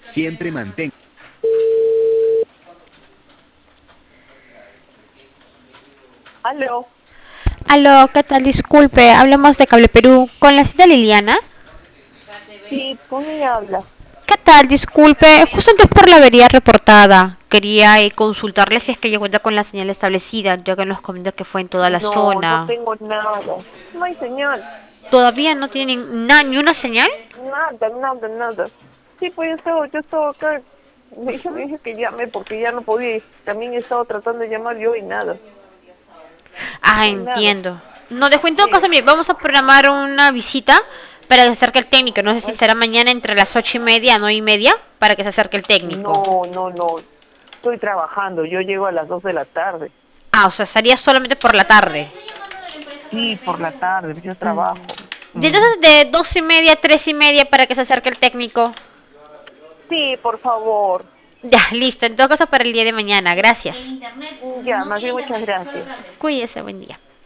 Siempre mantén. Aló, Aló, ¿qué tal? Disculpe, hablamos de Cable Perú con la señora Liliana. sí, con ella habla. ¿Qué tal? Disculpe, justo antes por la avería reportada. Quería consultarle si es que ya cuenta con la señal establecida, ya que nos comentó que fue en toda la No, no zona. tengo nada. No hay señal. ¿Todavía no tiene ni una señal? Nada, nada, nada. Sí, pues yo estaba acá. Me dije que llame porque ya no podía. También he estado tratando de llamar yo y nada. Ah, No hay nada. entiendo. No, dejo en todo Sí. caso, mire, vamos a programar una visita para que se acerque el técnico. No sé si será mañana entre las 8:30 a 9:30 para que se acerque el técnico. No, no, no. Estoy trabajando. Yo llego a las 2 de la tarde. Ah, o sea, estaría solamente por la tarde. Sí, por la tarde. Yo trabajo. Y entonces de 2:30 a 3:30 para que se acerque el técnico. Sí, por favor. Ya, listo. En todo caso para el día de mañana. Gracias. Ya, más bien muchas gracias. Cuídese, buen día.